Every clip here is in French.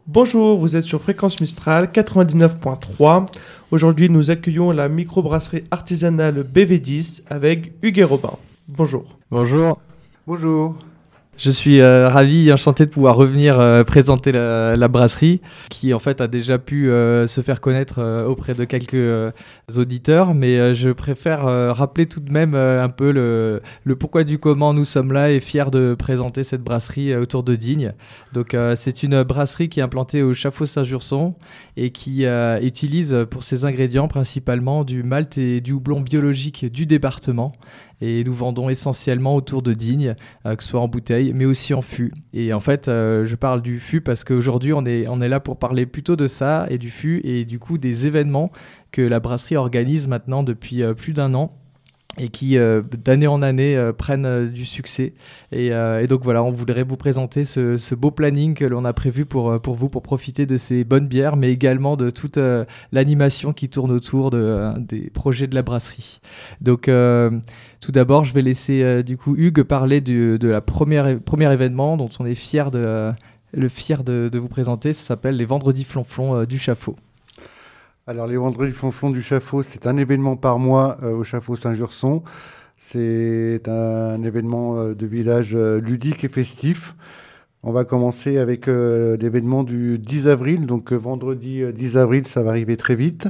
Bonjour, vous êtes sur Fréquence Mistral 99.3. Aujourd'hui, nous accueillons la microbrasserie artisanale BV10 avec Hugues et Robin. Bonjour. Bonjour. Bonjour. Je suis ravi et enchanté de pouvoir revenir présenter la brasserie qui en fait a déjà pu se faire connaître auprès de quelques auditeurs, mais je préfère rappeler tout de même un peu le pourquoi du comment nous sommes là et fiers de présenter cette brasserie autour de Digne. Donc c'est une brasserie qui est implantée au Chaffault Saint-Jurson et qui utilise pour ses ingrédients principalement du malt et du houblon biologique du département. Et nous vendons essentiellement autour de Digne, que ce soit en bouteille, mais aussi en fût. Et en fait, je parle du fût parce qu'aujourd'hui, on est là pour parler plutôt de ça et du fût et du coup des événements que la brasserie organise maintenant depuis plus d'un an et qui, d'année en année, prennent du succès. Et donc voilà, on voudrait vous présenter ce beau planning que l'on a prévu pour vous, pour profiter de ces bonnes bières, mais également de toute l'animation qui tourne autour des projets de la brasserie. Donc, tout d'abord, je vais laisser du coup Hugues parler de la premier événement dont on est fier de vous présenter. Ça s'appelle les Vendredis Flonflon du Chaffault. Alors, les Vendredis Flonflon du Chaffault, c'est un événement par mois au Chaffault Saint-Jurson. C'est un événement de village ludique et festif. On va commencer avec l'événement du 10 avril. Donc, vendredi 10 avril, ça va arriver très vite.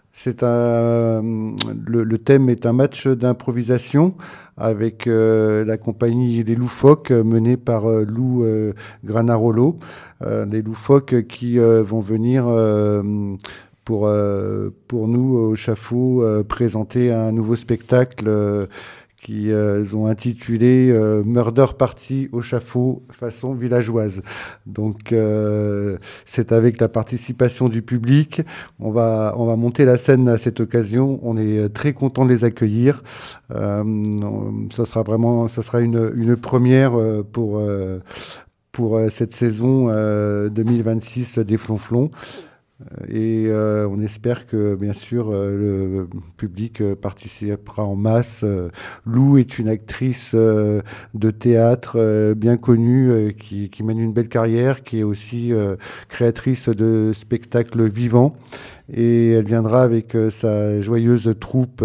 Le thème est un match d'improvisation avec la compagnie Les Loufoques menée par Lou Granarolo. Les Loufoques qui vont venir pour nous au Chaffault présenter un nouveau spectacle qu'ils ont intitulé Murder Party au Chaffault façon villageoise. Donc c'est avec la participation du public. On va monter la scène à cette occasion. On est très content de les accueillir. Ça sera une première pour cette saison 2026 des Flonflons. Et on espère que, bien sûr, le public participera en masse. Lou est une actrice de théâtre bien connue qui mène une belle carrière, qui est aussi créatrice de spectacles vivants. Et elle viendra avec sa joyeuse troupe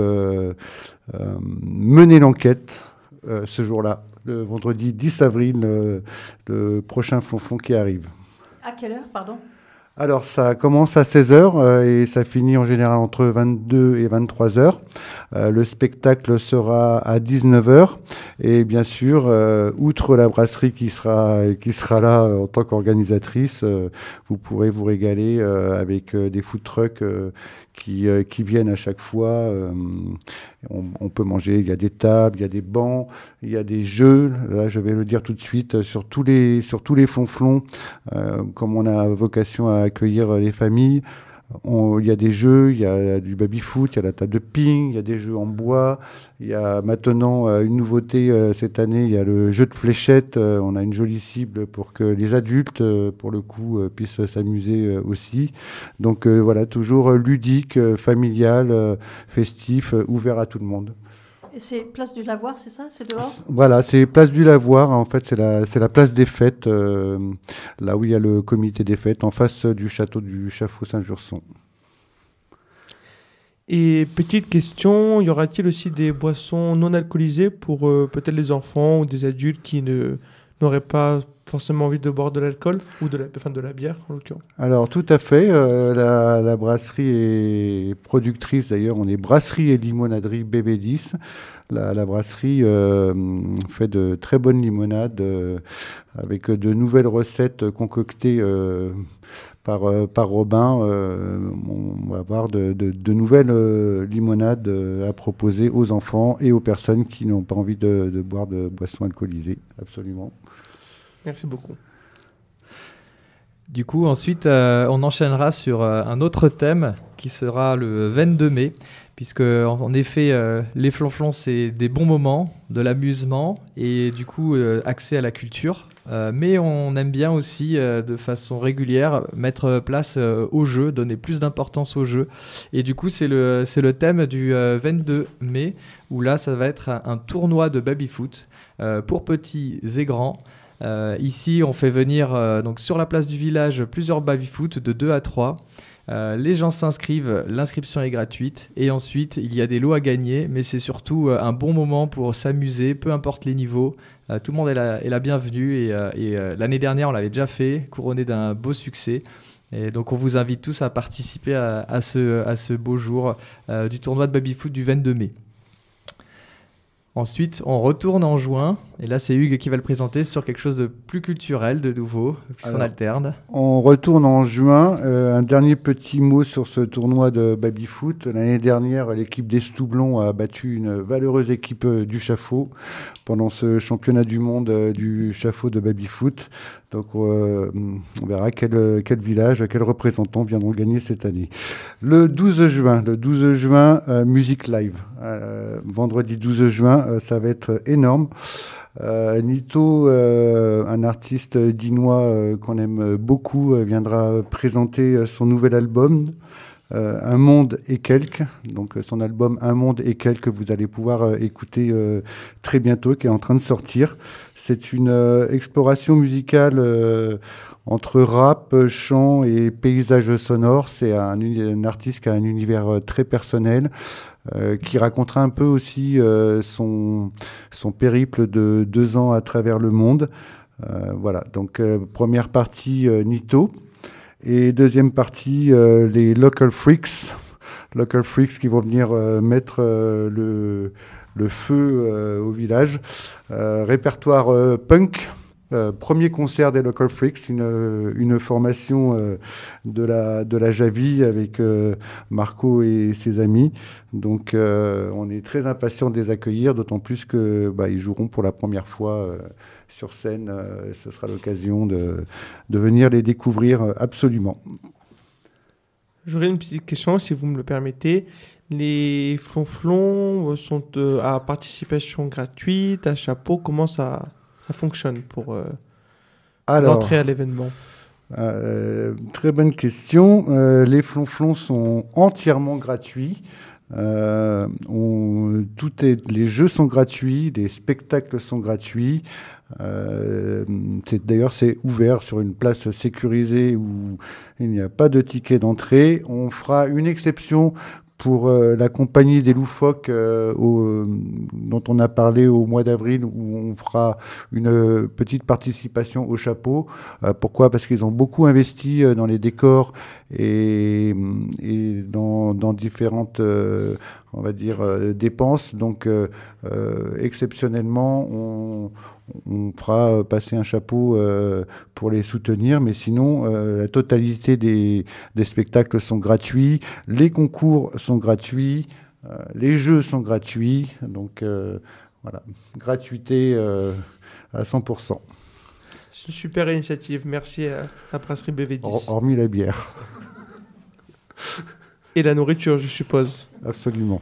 mener l'enquête ce jour-là, le vendredi 10 avril, le prochain Flonflon qui arrive. À quelle heure, pardon ? Alors, ça commence à 16h et ça finit en général entre 22 et 23h. Le spectacle sera à 19h. Et bien sûr, outre la brasserie qui sera là en tant qu'organisatrice, vous pourrez vous régaler avec des food trucks qui viennent à chaque fois. On peut manger, il y a des tables, il y a des bancs, il y a des jeux. Là, je vais le dire tout de suite, sur tous les flonflons, comme on a vocation à accueillir les familles, il y a des jeux, il y a du baby-foot, il y a la table de ping, il y a des jeux en bois. Il y a maintenant une nouveauté cette année, il y a le jeu de fléchettes. On a une jolie cible pour que les adultes, pour le coup, puissent s'amuser aussi. Donc voilà, toujours ludique, familial, festif, ouvert à tout le monde. Et c'est place du Lavoir, c'est ça ? C'est dehors ? Voilà, c'est place du Lavoir. En fait, c'est la place des fêtes, là où il y a le comité des fêtes, en face du château du Chaffault Saint-Jurson. Et petite question, y aura-t-il aussi des boissons non alcoolisées pour peut-être les enfants ou des adultes qui n'auraient pas forcément envie de boire de l'alcool ou de la bière en l'occurrence? Alors tout à fait, la brasserie est productrice, d'ailleurs on est brasserie et limonaderie BB10. La brasserie fait de très bonnes limonades avec de nouvelles recettes concoctées par Robin. On va avoir de nouvelles limonades à proposer aux enfants et aux personnes qui n'ont pas envie de boire de boissons alcoolisées, absolument. Merci beaucoup. Du coup, ensuite, on enchaînera sur un autre thème qui sera le 22 mai, puisque en effet, les flonflons, c'est des bons moments, de l'amusement et du coup, accès à la culture. Mais on aime bien aussi, de façon régulière, mettre place au jeu, donner plus d'importance au jeu. Et du coup, c'est le thème du 22 mai, où là, ça va être un tournoi de baby-foot pour petits et grands. Ici, on fait venir donc sur la place du village plusieurs baby-foot de 2 à 3. Les gens s'inscrivent, l'inscription est gratuite et ensuite il y a des lots à gagner, mais c'est surtout un bon moment pour s'amuser, peu importe les niveaux. Tout le monde est la bienvenue et l'année dernière on l'avait déjà fait, couronné d'un beau succès. Et donc on vous invite tous à participer à ce beau jour du tournoi de baby-foot du 22 mai. Ensuite, on retourne en juin, et là c'est Hugues qui va le présenter sur quelque chose de plus culturel, de nouveau, puisqu'on alterne. On retourne en juin. Un dernier petit mot sur ce tournoi de baby-foot. L'année dernière, l'équipe d'Estoublon a battu une valeureuse équipe du Chafaud pendant ce championnat du monde du Chafaud de baby-foot. Donc on verra quel village, quels représentants viendront gagner cette année. Le 12 juin, musique live. Vendredi 12 juin, ça va être énorme. Nito, un artiste dinois qu'on aime beaucoup, viendra présenter son nouvel album, Un monde et quelques. Donc son album Un monde et quelques, vous allez pouvoir écouter très bientôt, qui est en train de sortir. C'est une exploration musicale entre rap, chant et paysage sonore. C'est un artiste qui a un univers très personnel, qui racontera un peu aussi son périple de 2 ans à travers le monde. Voilà, donc première partie Nito, et deuxième partie les Local Freaks qui vont venir mettre le feu au village. Répertoire punk. Premier concert des Local Freaks, une formation de la Javi avec Marco et ses amis. Donc on est très impatient de les accueillir, d'autant plus qu'ils joueront pour la première fois sur scène. Ce sera l'occasion de venir les découvrir absolument. J'aurais une petite question, si vous me le permettez. Les flonflons sont à participation gratuite, à chapeau. Comment ça fonctionne pour l'entrée à l'événement? Très bonne question. Les flonflons sont entièrement gratuits. Les jeux sont gratuits, les spectacles sont gratuits. D'ailleurs, c'est ouvert sur une place sécurisée où il n'y a pas de ticket d'entrée. On fera une exception pour la compagnie des loufoques dont on a parlé au mois d'avril, où on fera une petite participation au chapeau. Pourquoi ? Parce qu'ils ont beaucoup investi dans les décors et dans différentes on va dire dépenses. Donc exceptionnellement, on fera passer un chapeau pour les soutenir, mais sinon la totalité des spectacles sont gratuits, les concours sont gratuits, les jeux sont gratuits, donc voilà, gratuité à 100%. C'est une super initiative, merci à la brasserie BV10. Hormis la bière. Et la nourriture, je suppose. Absolument.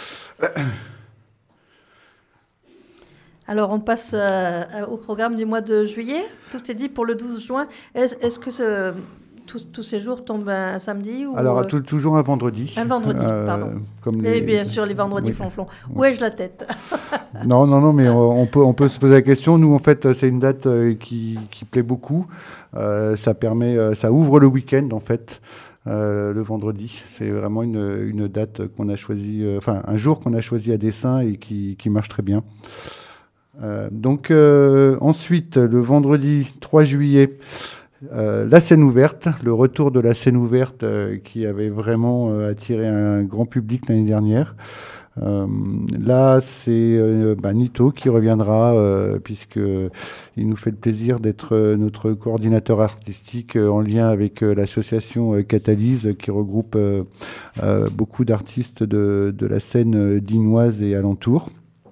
Alors, on passe au programme du mois de juillet. Tout est dit pour le 12 juin. Est-ce que tous ces jours tombent un samedi ou Alors, toujours un vendredi. Un vendredi, pardon. Et bien sûr, les vendredis flonflons. Où ai-je la tête? Non, mais on peut se poser la question. Nous, en fait, c'est une date qui plaît beaucoup. Ça ouvre le week-end, en fait. Le vendredi, c'est vraiment une date qu'on a choisie, un jour qu'on a choisi à dessein et qui marche très bien. Donc ensuite, le vendredi 3 juillet, la scène ouverte, le retour de la scène ouverte qui avait vraiment attiré un grand public l'année dernière. Là, c'est Nito qui reviendra puisqu'il nous fait le plaisir d'être notre coordinateur artistique en lien avec l'association Catalyse qui regroupe beaucoup d'artistes de la scène dinoise et alentour.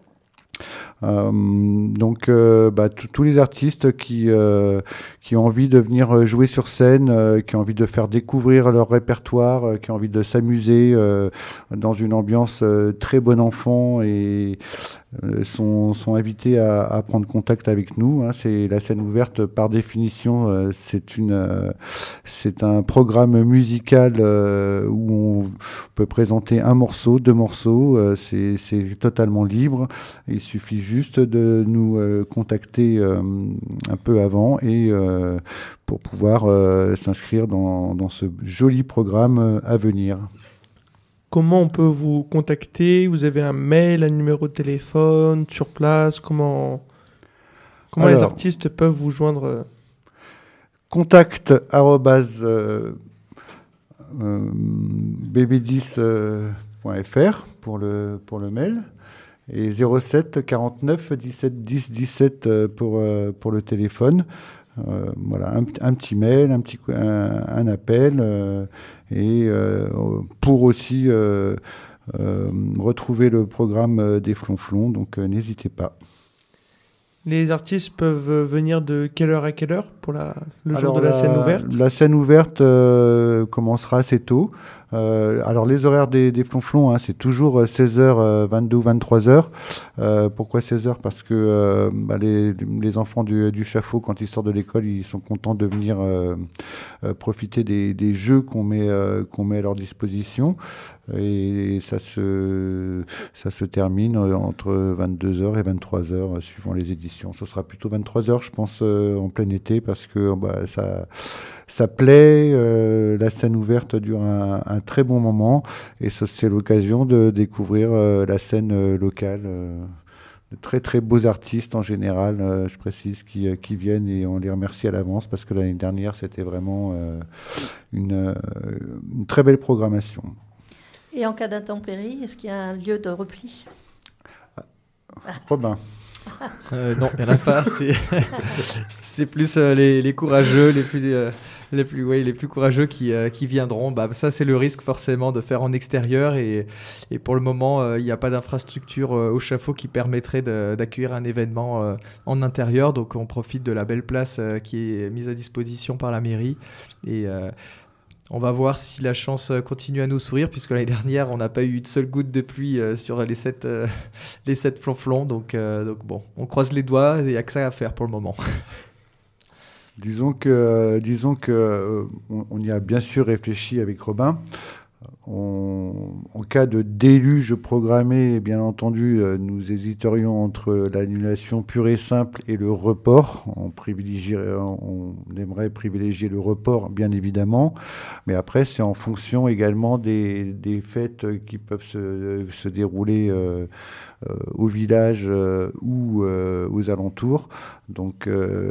Donc tous les artistes qui ont envie de venir jouer sur scène, qui ont envie de faire découvrir leur répertoire, qui ont envie de s'amuser dans une ambiance très bon enfant et sont invités à prendre contact avec nous. C'est la scène ouverte par définition, c'est un programme musical où on peut présenter un morceau, 2 morceaux, c'est totalement libre. Il suffit juste juste de nous contacter un peu avant et pour pouvoir s'inscrire dans ce joli programme à venir. Comment on peut vous contacter? Vous avez un mail, un numéro de téléphone, sur place? Comment les artistes peuvent vous joindre? Contact @bb10.fr pour le mail et 07 49 17 10 17 pour le téléphone. Voilà, un petit mail, un appel et pour aussi retrouver le programme des Flonflons, donc n'hésitez pas. Les artistes peuvent venir de quelle heure à quelle heure pour le jour de la scène ouverte? La scène ouverte commencera assez tôt. Alors les horaires des Flonflons, c'est toujours 16h, 22 ou 23h. Pourquoi 16h? Parce que les enfants du Chafaud, quand ils sortent de l'école, ils sont contents de venir profiter des jeux qu'on met à leur disposition. Et ça se termine entre 22h et 23h suivant les éditions. Ce sera plutôt 23h, je pense, en plein été, parce que ça plaît. La scène ouverte dure un très bon moment et c'est l'occasion de découvrir la scène locale. De très très beaux artistes en général, je précise, qui viennent, et on les remercie à l'avance parce que l'année dernière c'était vraiment une très belle programmation. Et en cas d'intempérie, est-ce qu'il y a un lieu de repli? Robin. Non, il n'y en a pas. C'est plus les courageux, les plus courageux qui viendront. Ça, c'est le risque forcément de faire en extérieur. Et pour le moment, il n'y a pas d'infrastructure au Chafaud qui permettrait d'accueillir un événement en intérieur. Donc, on profite de la belle place qui est mise à disposition par la mairie. Et on va voir si la chance continue à nous sourire, puisque l'année dernière, on n'a pas eu une seule goutte de pluie sur les 7 Flonflons. Donc bon, on croise les doigts, il n'y a que ça à faire pour le moment. Disons que on y a bien sûr réfléchi avec Robin. En cas de déluge programmé, bien entendu, nous hésiterions entre l'annulation pure et simple et le report. On aimerait privilégier le report, bien évidemment, mais après, c'est en fonction également des fêtes qui peuvent se dérouler au village ou aux alentours. Donc,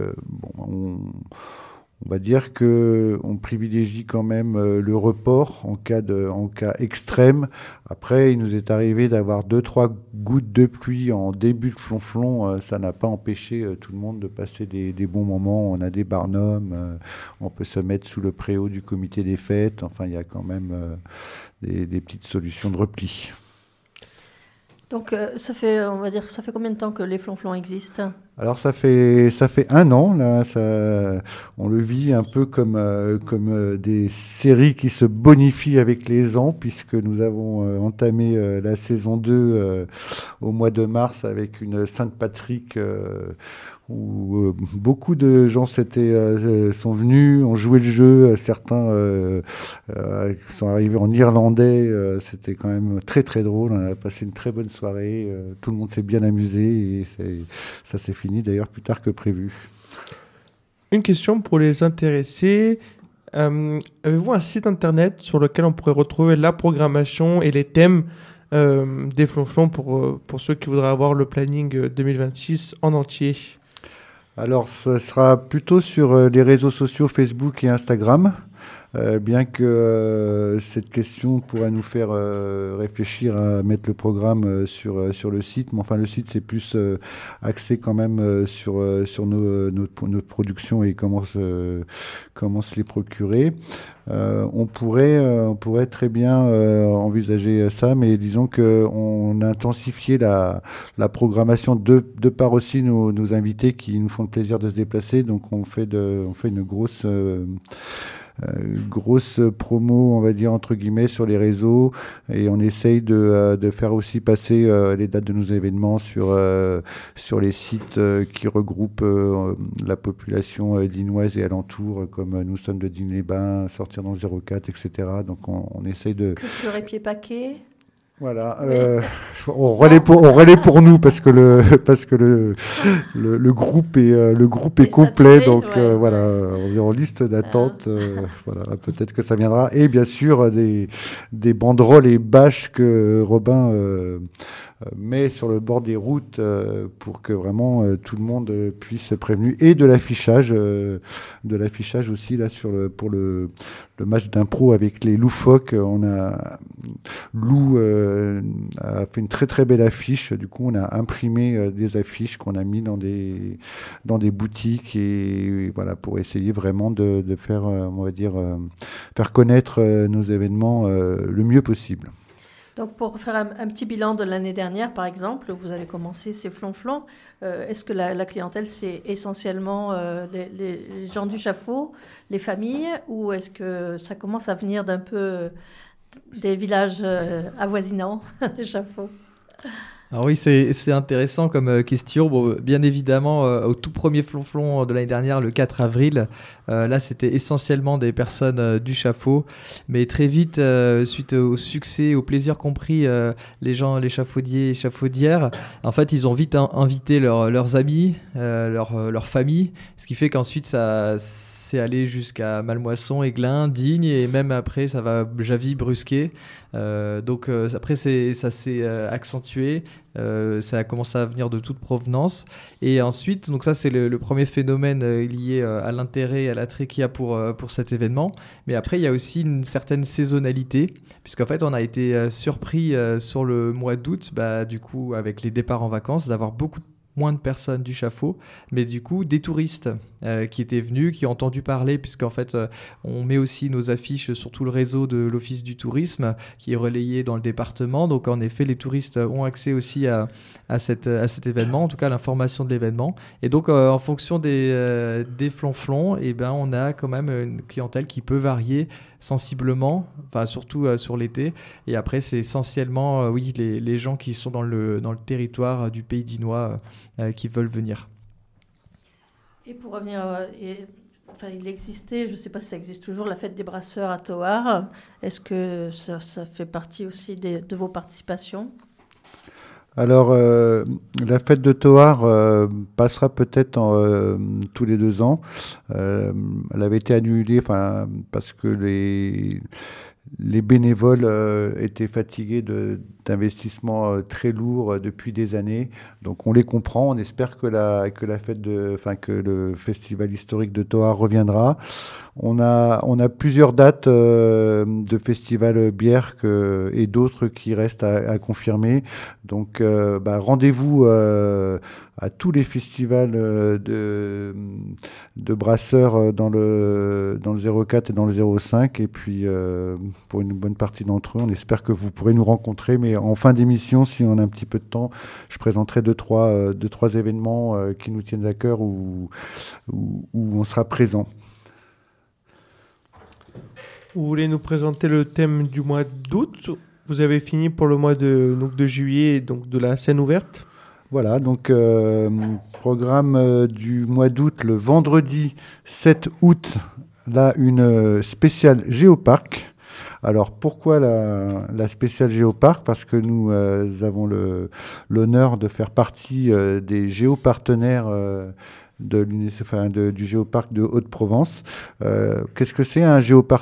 on va dire qu'on privilégie quand même le report en cas extrême. Après, il nous est arrivé d'avoir 2-3 gouttes de pluie en début de Flonflon. Ça n'a pas empêché tout le monde de passer des bons moments. On a des barnums, on peut se mettre sous le préau du comité des fêtes. Enfin, il y a quand même des petites solutions de repli. Donc, ça fait combien de temps que les Flonflons existent? Alors ça fait 1 an, là, on le vit un peu comme des séries qui se bonifient avec les ans, puisque nous avons entamé la saison 2 au mois de mars avec une Sainte-Patrick où beaucoup de gens sont venus, ont joué le jeu, certains sont arrivés en irlandais, c'était quand même très très drôle, on a passé une très bonne soirée, tout le monde s'est bien amusé et ça s'est fini d'ailleurs plus tard que prévu. Une question pour les intéressés. Avez-vous un site internet sur lequel on pourrait retrouver la programmation et les thèmes des Flonflons pour ceux qui voudraient avoir le planning 2026 en entier? Alors, ce sera plutôt sur les réseaux sociaux Facebook et Instagram, bien que cette question pourrait nous faire réfléchir à mettre le programme sur le site. Mais enfin, le site, c'est plus axé quand même sur notre production et comment se les procurer. On pourrait très bien envisager ça, mais disons qu'on a intensifié la programmation de par aussi nos invités qui nous font le plaisir de se déplacer. Donc on fait une grosse promo, on va dire entre guillemets, sur les réseaux, et on essaye de faire aussi passer les dates de nos événements sur les sites qui regroupent la population dinoise et alentours, comme Nous sommes de Digne-les-Bains, Sortir dans le 04, etc. Donc on essaye de... Culture et Pied Paquet. Voilà, on relaie pour nous parce que le groupe est complet, saturé, donc ouais. voilà, on est en liste d'attente, voilà, peut-être que ça viendra. Et bien sûr des banderoles et bâches que Robin met sur le bord des routes pour que vraiment tout le monde puisse se prévenir, et de l'affichage aussi là pour le match d'impro avec les loufoques. Lou a fait une très très belle affiche. Du coup, on a imprimé des affiches qu'on a mis dans des boutiques, et voilà, pour essayer vraiment de faire, on va dire, faire connaître nos événements le mieux possible. Donc, pour faire un petit bilan de l'année dernière, par exemple, vous avez commencé ces flonflons. Est-ce que la clientèle, c'est essentiellement les gens du Chaffaut, les familles, ou est-ce que ça commence à venir d'un peu des villages avoisinants, le Chaffaut? Alors oui, c'est intéressant comme question. Bon, bien évidemment, au tout premier flonflon de l'année dernière, le 4 avril, là, c'était essentiellement des personnes du Chaffaut. Mais très vite, suite au succès, au plaisir qu'ont pris les gens, les chafaudiers et chafaudières, en fait, ils ont vite invité leurs amis, leur famille, ce qui fait qu'ensuite, c'est allé jusqu'à Malmoisson, Aiglun, Digne, et même après, ça va Javy, Brusquet. Donc après, ça s'est accentué. Ça a commencé à venir de toute provenance, et ensuite, donc ça c'est le premier phénomène lié à l'intérêt et à l'attrait qu'il y a pour cet événement. Mais après, il y a aussi une certaine saisonnalité, puisqu'en fait on a été surpris sur le mois d'août, du coup avec les départs en vacances, d'avoir beaucoup moins de personnes du Chaffaut, mais du coup des touristes qui étaient venus, qui ont entendu parler, puisqu'en fait on met aussi nos affiches sur tout le réseau de l'Office du tourisme qui est relayé dans le département. Donc en effet, les touristes ont accès aussi à cet événement, en tout cas à l'information de l'événement. Et donc en fonction des flonflons, on a quand même une clientèle qui peut varier sensiblement, enfin surtout sur l'été. Et après, c'est essentiellement les gens qui sont dans le territoire du Pays d'Inois qui veulent venir. Et pour revenir, il existait, je ne sais pas si ça existe toujours, la fête des brasseurs à Thoard. Est-ce que ça fait partie aussi de vos participations ? Alors, la fête de Thoard passera peut-être tous les 2 ans. Elle avait été annulée parce que les bénévoles étaient fatigués d'investissements très lourds depuis des années. Donc on les comprend. On espère que que le festival historique de Thoard reviendra. On a plusieurs dates de festivals bière et d'autres qui restent à confirmer. Donc rendez-vous à tous les festivals de brasseurs dans le 04 et dans le 05. Et puis pour une bonne partie d'entre eux, on espère que vous pourrez nous rencontrer. Mais en fin d'émission, si on a un petit peu de temps, je présenterai deux, trois événements qui nous tiennent à cœur où on sera présent. Vous voulez nous présenter le thème du mois d'août ? Vous avez fini pour le mois de juillet, donc de la scène ouverte. Voilà, donc programme du mois d'août, le vendredi 7 août, là une spéciale Géoparc. Alors pourquoi la spéciale Géoparc ? Parce que nous avons l'honneur de faire partie des géopartenaires du Géoparc de Haute-Provence. Qu'est-ce que c'est un géopartenaire ?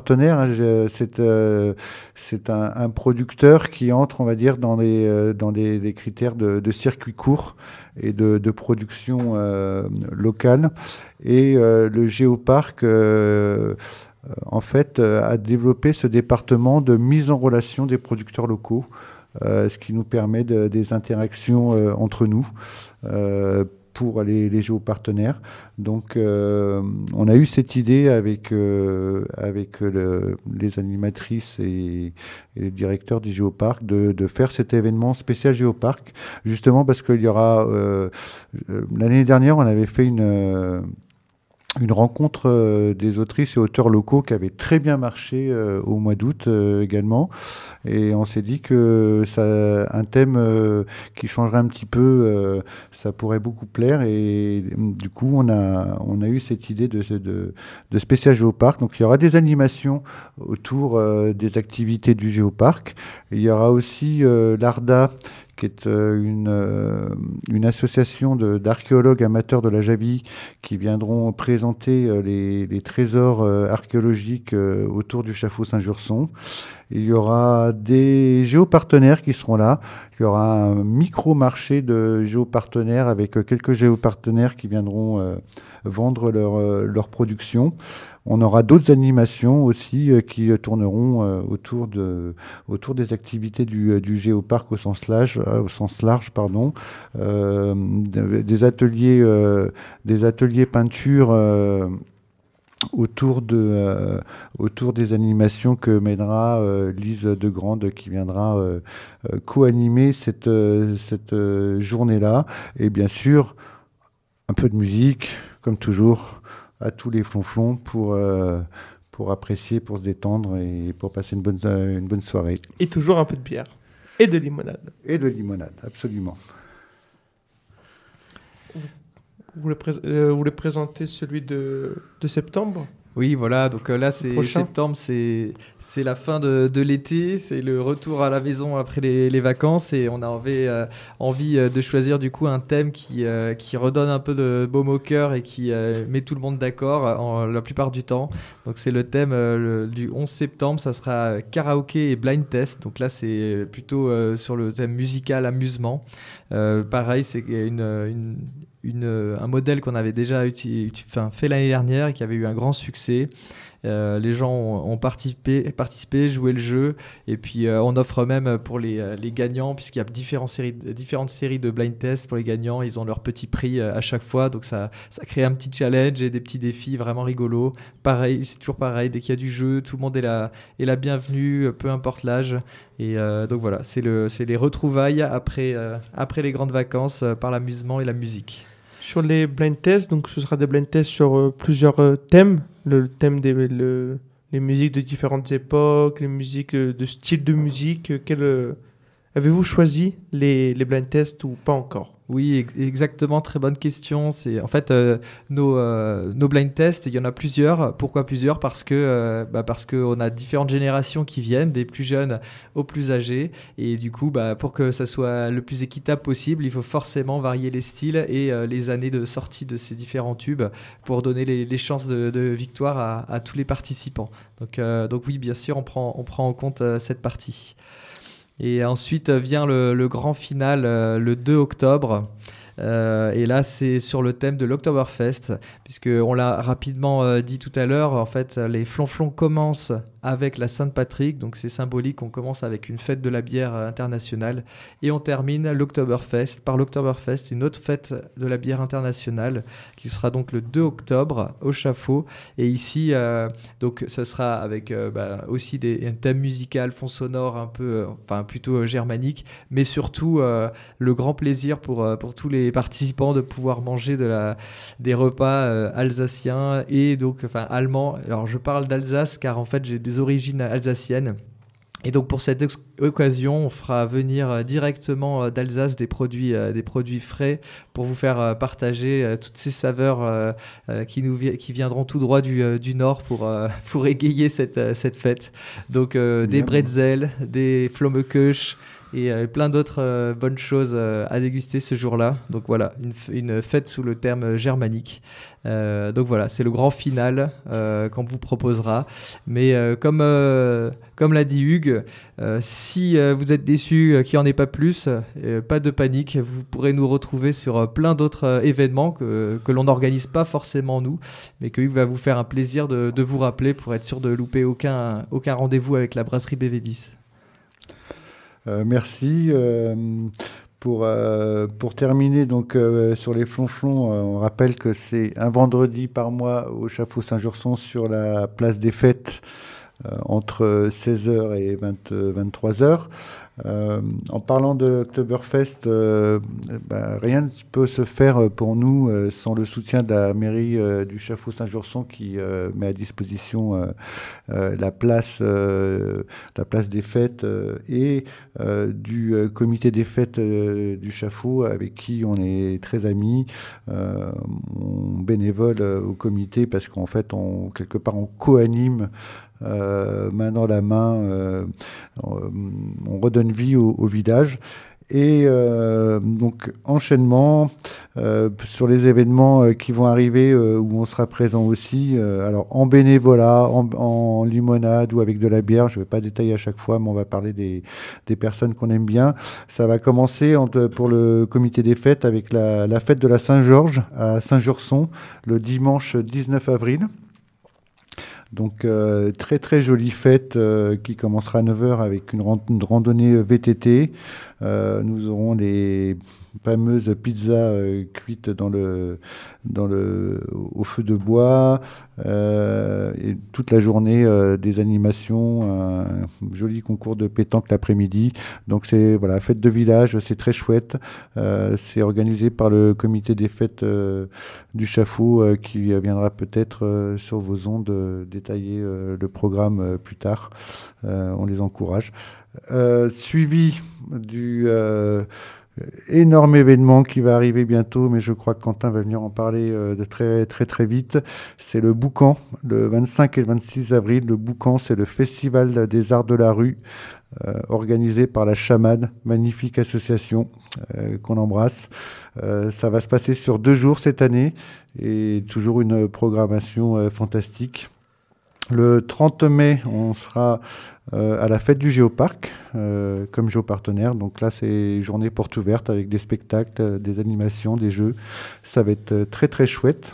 C'est un producteur qui entre, on va dire, dans les critères de circuit court et de production locale. Et le Géoparc en fait, a développé ce département de mise en relation des producteurs locaux, ce qui nous permet des interactions entre nous pour les géopartenaires. Donc, on a eu cette idée avec les animatrices et les directeurs du Géoparc de faire cet événement spécial Géoparc, justement parce qu'il y aura... l'année dernière, on avait fait une rencontre des autrices et auteurs locaux qui avait très bien marché au mois d'août également. Et on s'est dit que un thème qui changerait un petit peu, ça pourrait beaucoup plaire. Et du coup, on a eu cette idée de spécial géoparc. Donc il y aura des animations autour des activités du géoparc. Et il y aura aussi l'ARDA, qui est une association d'archéologues amateurs de la Javie qui viendront présenter les trésors archéologiques autour du Chaffaut Saint-Jurson. Il y aura des géopartenaires qui seront là. Il y aura un micro-marché de géopartenaires avec quelques géopartenaires qui viendront vendre leur production. On aura d'autres animations aussi qui tourneront autour des activités du géoparc au sens large, des ateliers peinture autour des animations que mènera Lise Degrande, qui viendra co-animer cette journée-là. Et bien sûr, un peu de musique, comme toujours, à tous les flonflons pour apprécier, pour se détendre et pour passer une bonne soirée. Et toujours un peu de bière. Et de limonade. Et de limonade, absolument. Vous voulez présenter celui de septembre ? Oui, voilà, donc là, c'est septembre, c'est la fin de l'été, c'est le retour à la maison après les vacances, et on a envie de choisir du coup un thème qui redonne un peu de baume au cœur et qui met tout le monde d'accord la plupart du temps. Donc c'est le thème du 11 septembre, ça sera karaoké et blind test. Donc là, c'est plutôt sur le thème musical, amusement. Pareil, c'est un modèle qu'on avait déjà fait l'année dernière et qui avait eu un grand succès. Les gens ont participé, joué le jeu, et puis on offre même pour les gagnants, puisqu'il y a différentes séries de blind test pour les gagnants, ils ont leur petit prix à chaque fois, donc ça crée un petit challenge et des petits défis vraiment rigolos. Pareil, c'est toujours pareil, dès qu'il y a du jeu, tout le monde est la bienvenue, peu importe l'âge. Et donc voilà, c'est les retrouvailles après les grandes vacances par l'amusement et la musique. Sur les blind tests, donc ce sera des blind tests sur plusieurs thèmes. Le thème les musiques de différentes époques, les musiques de styles de musique. Avez-vous choisi les blind tests ou pas encore ? Oui, exactement, très bonne question. C'est en fait nos blind tests, il y en a plusieurs. Pourquoi plusieurs ? Parce qu'on a différentes générations qui viennent, des plus jeunes aux plus âgés, et du coup, pour que ça soit le plus équitable possible, il faut forcément varier les styles et les années de sortie de ces différents tubes pour donner les chances de victoire à tous les participants. Donc oui, bien sûr, on prend en compte cette partie. Et ensuite vient le grand final le 2 octobre. Et là, c'est sur le thème de l'Oktoberfest, puisqu'on l'a rapidement dit tout à l'heure. En fait, les flonflons commencent avec la Saint-Patrick, donc c'est symbolique. On commence avec une fête de la bière internationale et on termine l'Oktoberfest par l'Oktoberfest, une autre fête de la bière internationale qui sera donc le 2 octobre au Chaffaut. Et ici, donc, ce sera avec aussi un thème musical, fond sonore un peu, plutôt germanique, mais surtout le grand plaisir pour tous les participants de pouvoir manger des repas alsaciens et donc allemands. Alors je parle d'Alsace car en fait j'ai des origines alsaciennes. Et donc pour cette occasion, on fera venir directement d'Alsace des produits frais pour vous faire partager toutes ces saveurs qui viendront tout droit du Nord pour égayer cette fête. Donc des bretzels, des Flammekueche et plein d'autres bonnes choses à déguster ce jour-là. Donc voilà, une fête sous le terme germanique. Donc voilà, c'est le grand final qu'on vous proposera. Mais comme l'a dit Hugues, si vous êtes déçus qu'il n'y en ait pas plus, pas de panique, vous pourrez nous retrouver sur plein d'autres événements que l'on n'organise pas forcément nous, mais que Hugues va vous faire un plaisir de vous rappeler pour être sûr de louper aucun rendez-vous avec la brasserie BV10. Merci. Pour terminer donc sur les flonflons, on rappelle que c'est un vendredi par mois au Chaffaut Saint-Jurson sur la place des Fêtes entre 16h et 23h. En parlant de Oktoberfest, rien ne peut se faire pour nous sans le soutien de la mairie du Chaffaut Saint-Jurson qui met à disposition la place des fêtes et du comité des fêtes du Chaffaut avec qui on est très amis. On bénévole au comité parce qu'en fait, quelque part, on co-anime main dans la main, on redonne vie au village. Et donc enchaînement sur les événements qui vont arriver où on sera présent aussi. Alors en bénévolat, en limonade ou avec de la bière. Je ne vais pas détailler à chaque fois, mais on va parler des personnes qu'on aime bien. Ça va commencer pour le comité des fêtes avec la fête de la Saint-Georges à Saint-Jurson le dimanche 19 avril. Donc très très jolie fête qui commencera à 9h avec une randonnée VTT. Nous aurons les fameuses pizzas cuites au feu de bois et toute la journée des animations, un joli concours de pétanque l'après-midi. Donc c'est fête de village, c'est très chouette. C'est organisé par le comité des fêtes du Chaffaut qui viendra peut-être sur vos ondes détailler le programme plus tard. On les encourage. Suivi du énorme événement qui va arriver bientôt, mais je crois que Quentin va venir en parler de très très très vite. C'est le Boucan, le 25 et le 26 avril. Le Boucan, c'est le festival des arts de la rue organisé par la Chamade, magnifique association qu'on embrasse. Ça va se passer sur 2 jours cette année et toujours une programmation fantastique. Le 30 mai, on sera à la fête du Géoparc comme géopartenaire. Donc là, c'est journée porte ouverte avec des spectacles, des animations, des jeux. Ça va être très très chouette.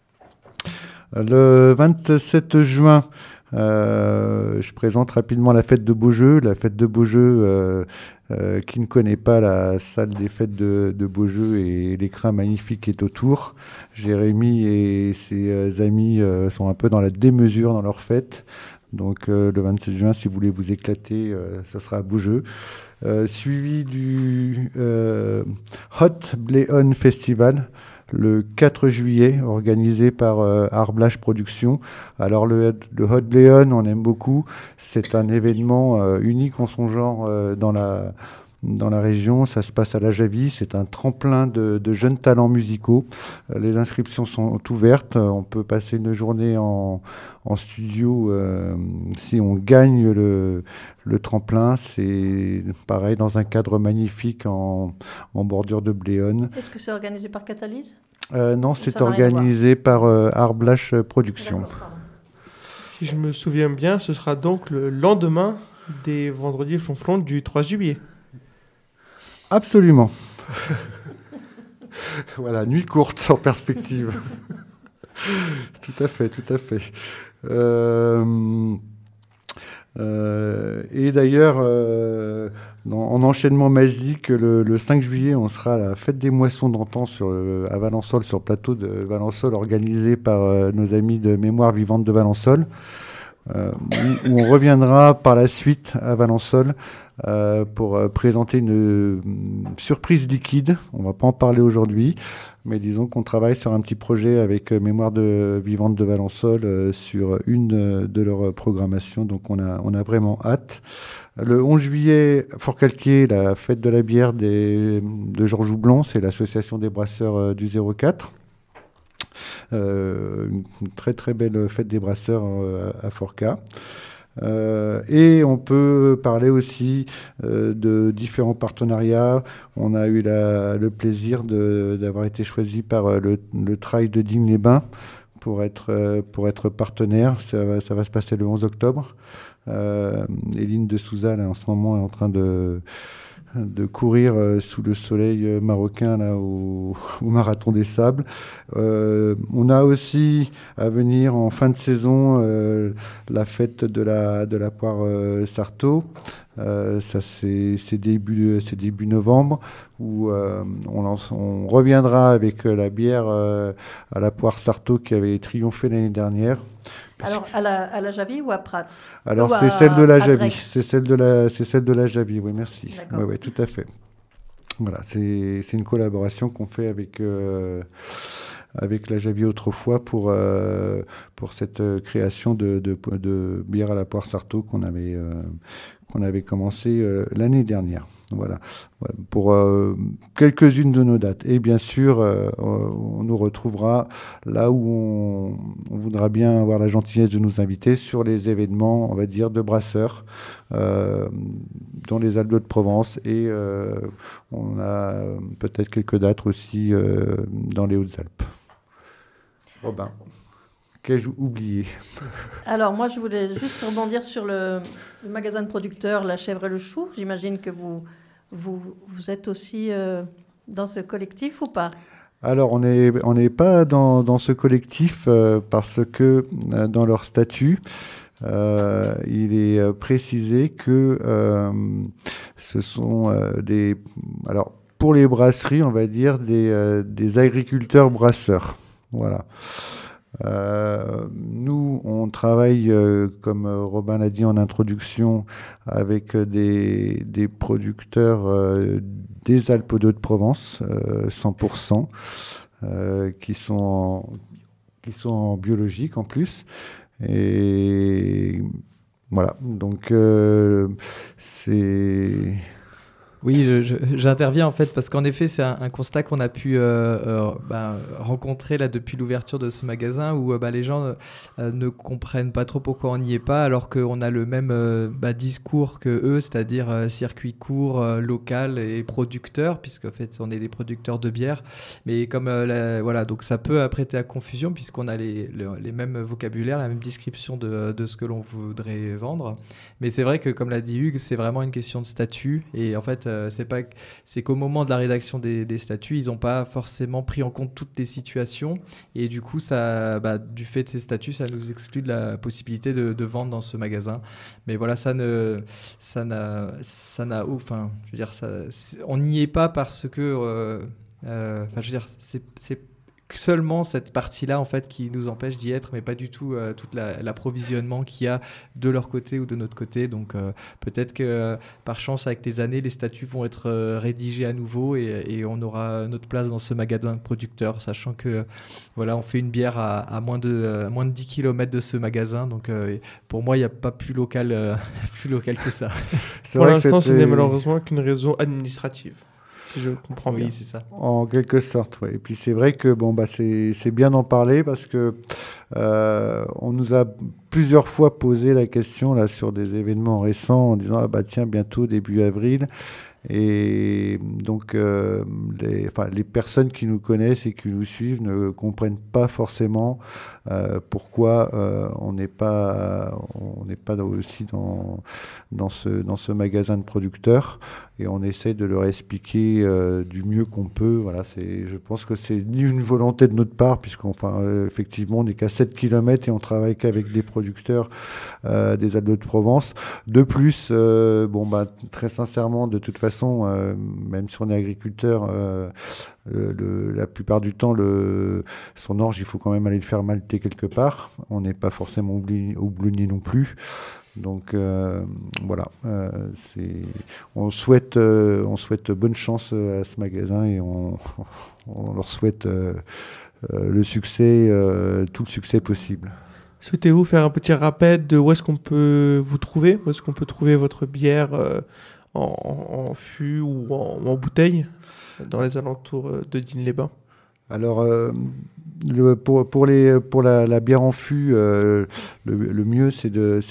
Le 27 juin, je présente rapidement la fête de Beaujeu. La fête de Beaujeu, qui ne connaît pas la salle des fêtes de Beaujeu et l'écrin magnifique qui est autour. Jérémy et ses amis sont un peu dans la démesure dans leur fête. Donc le 27 juin, si vous voulez vous éclater, ça sera à Beaujeu. Suivi du Hot Bléon Festival, le 4 juillet, organisé par Arblage Productions. Alors le Hot Bléon, on aime beaucoup. C'est un événement unique en son genre dans la région. Ça se passe à la Javie. C'est un tremplin de jeunes talents musicaux. Les inscriptions sont ouvertes. On peut passer une journée en studio si on gagne le tremplin. C'est pareil dans un cadre magnifique en bordure de Bléone. Est-ce que c'est organisé par Catalyse ? Non, c'est organisé par Arblage Productions. Si je me souviens bien, ce sera donc le lendemain des vendredis flonflons du 3 juillet. Absolument. Voilà, nuit courte en perspective. Tout à fait. Et d'ailleurs, en enchaînement magique, le 5 juillet, on sera à la fête des moissons d'antan à Valençol, sur le plateau de Valençol, organisé par nos amis de Mémoire Vivante de Valençol. Où on reviendra par la suite à Valençol pour présenter une surprise liquide. On ne va pas en parler aujourd'hui, mais disons qu'on travaille sur un petit projet avec Mémoire Vivante de Valençol sur une de leurs programmations, donc on a vraiment hâte. Le 11 juillet, Forcalquier, la fête de la bière de Georges Houblon, c'est l'association des brasseurs du 04. Une très très belle fête des brasseurs à Forca. Et on peut parler aussi de différents partenariats. On a eu le plaisir d'avoir été choisi par le Trail de Digne-les-Bains pour être partenaire. Ça va se passer le 11 octobre. Éline de Souza, là, en ce moment, est en train de courir sous le soleil marocain là, au Marathon des Sables. On a aussi à venir en fin de saison la fête de la poire Sarto. Ça, c'est début novembre, où on reviendra avec la bière à la poire Sarto qui avait triomphé l'année dernière. Alors, à la Javy ou à Prats? Alors, Ou c'est celle de la à Javy. Drex? C'est celle de la Javy, oui, merci. D'accord. Oui, tout à fait. Voilà, c'est une collaboration qu'on fait avec la Javy autrefois pour cette création de bière à la poire Sarto qu'on avait commencé l'année dernière. Voilà, ouais, pour quelques-unes de nos dates. Et bien sûr, on nous retrouvera là où on voudra bien avoir la gentillesse de nous inviter sur les événements, on va dire, de brasseurs dans les Alpes de Provence. Et on a peut-être quelques dates aussi dans les Hautes-Alpes. Robin, qu'ai-je oublié? Alors, moi, je voulais juste rebondir sur le magasin de producteurs La Chèvre et le Chou. J'imagine que vous êtes aussi dans ce collectif ou pas? Alors, on n'est pas dans ce collectif parce que dans leur statut, il est précisé que ce sont alors, pour les brasseries, on va dire des agriculteurs brasseurs. Voilà. Nous, on travaille, comme Robin l'a dit en introduction, avec des producteurs des Alpes de Provence, 100%, qui sont en biologique en plus. Et voilà, donc c'est... Oui, j'interviens en fait parce qu'en effet c'est un constat qu'on a pu rencontrer là depuis l'ouverture de ce magasin où les gens ne comprennent pas trop pourquoi on n'y est pas alors qu'on a le même discours que eux, c'est-à-dire circuit court, local et producteur, puisqu'en fait on est des producteurs de bière, mais comme voilà, donc ça peut prêter à confusion puisqu'on a les mêmes vocabulaires, la même description de ce que l'on voudrait vendre, mais c'est vrai que comme l'a dit Hugues, c'est vraiment une question de statut et en fait c'est qu'au moment de la rédaction des statuts, ils n'ont pas forcément pris en compte toutes les situations et du coup, du fait de ces statuts, ça nous exclut de la possibilité de vendre dans ce magasin. Mais voilà, on n'y est pas parce que, c'est seulement cette partie-là en fait qui nous empêche d'y être, mais pas du tout tout l'approvisionnement qu'il y a de leur côté ou de notre côté. Donc peut-être que par chance avec les années les statuts vont être rédigés à nouveau et on aura notre place dans ce magasin de producteurs, sachant que voilà, on fait une bière à moins de 10 km de ce magasin, donc pour moi il n'y a pas plus local que ça. Pour l'instant ce n'est malheureusement qu'une raison administrative. Si je comprends bien. Oui, c'est ça. En quelque sorte, oui. Et puis c'est vrai que c'est bien d'en parler parce que on nous a plusieurs fois posé la question là sur des événements récents en disant tiens, bientôt début avril. Et donc les personnes qui nous connaissent et qui nous suivent ne comprennent pas forcément pourquoi on n'est pas aussi dans ce magasin de producteurs, et on essaie de leur expliquer du mieux qu'on peut. Voilà, je pense que c'est ni une volonté de notre part, effectivement on n'est qu'à 7 km et on travaille qu'avec des producteurs des Alpes de Provence. De plus, très sincèrement, de toute façon, même si on est agriculteur, la plupart du temps, son orge, il faut quand même aller le faire malter quelque part. On n'est pas forcément houblonnier non plus. Donc voilà, on souhaite bonne chance à ce magasin et on leur souhaite le succès, tout le succès possible. Souhaitez-vous faire un petit rappel de où est-ce qu'on peut vous trouver, où est-ce qu'on peut trouver votre bière en fût ou en bouteille dans les alentours de Digne-les-Bains? Alors, pour la bière en fût, le mieux c'est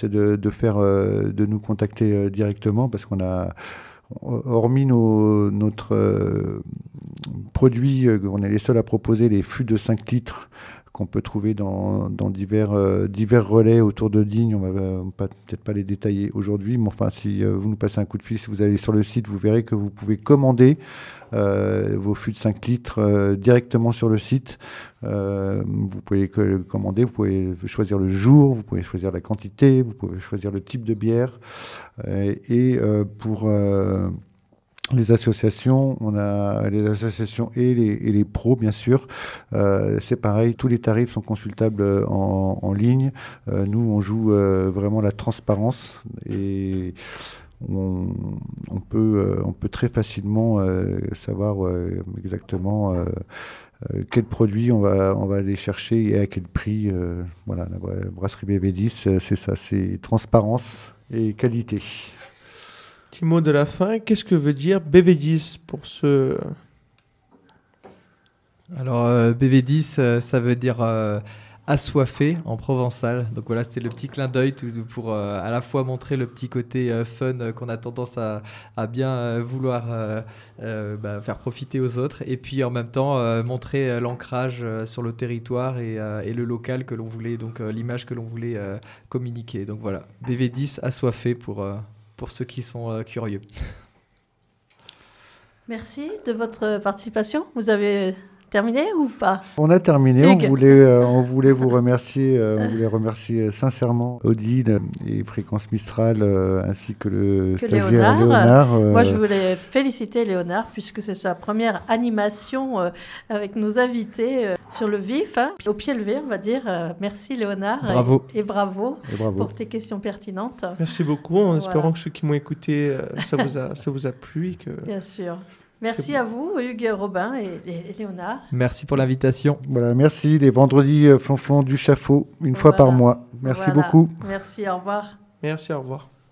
de nous contacter directement, parce qu'on a, hormis notre produit, on est les seuls à proposer les fûts de 5 litres qu'on peut trouver dans divers relais autour de Digne. On va peut-être pas les détailler aujourd'hui, mais enfin, si vous nous passez un coup de fil, si vous allez sur le site, vous verrez que vous pouvez commander vos fûts de 5 litres directement sur le site. Vous pouvez commander, vous pouvez choisir le jour, vous pouvez choisir la quantité, vous pouvez choisir le type de bière. Pour les associations, on a les associations et les pros, bien sûr. C'est pareil, tous les tarifs sont consultables en ligne. Nous, on joue vraiment la transparence et on peut très facilement savoir exactement quel produit on va aller chercher et à quel prix. Voilà, la brasserie BV10, c'est ça, c'est transparence et qualité. Petit mot de la fin, qu'est-ce que veut dire BV10 pour ce... Alors BV10, ça veut dire assoiffé en provençal. Donc voilà, c'était le petit clin d'œil pour à la fois montrer le petit côté fun qu'on a tendance à bien vouloir faire profiter aux autres, et puis en même temps montrer l'ancrage sur le territoire et le local que l'on voulait, donc l'image que l'on voulait communiquer. Donc voilà, BV10 assoiffé pour ceux qui sont curieux. Merci de votre participation. Vous avez terminé ou pas ? On a terminé. Hugues. On voulait vous remercier. On voulait remercier sincèrement Odile et Fréquence Mistral ainsi que le stagiaire Léonard. Moi, je voulais féliciter Léonard puisque c'est sa première animation avec nos invités sur le vif, au pied levé, on va dire. Merci Léonard. Bravo. Et bravo pour tes questions pertinentes. Merci beaucoup, en espérant que ceux qui m'ont écouté, ça vous a plu. Et que... Bien sûr. Merci à vous, Hugues, Robin et Léonard. Merci pour l'invitation. Voilà, merci. Les vendredis flonflons du Chafaud, une fois par mois. Merci beaucoup. Merci, au revoir. Merci, au revoir.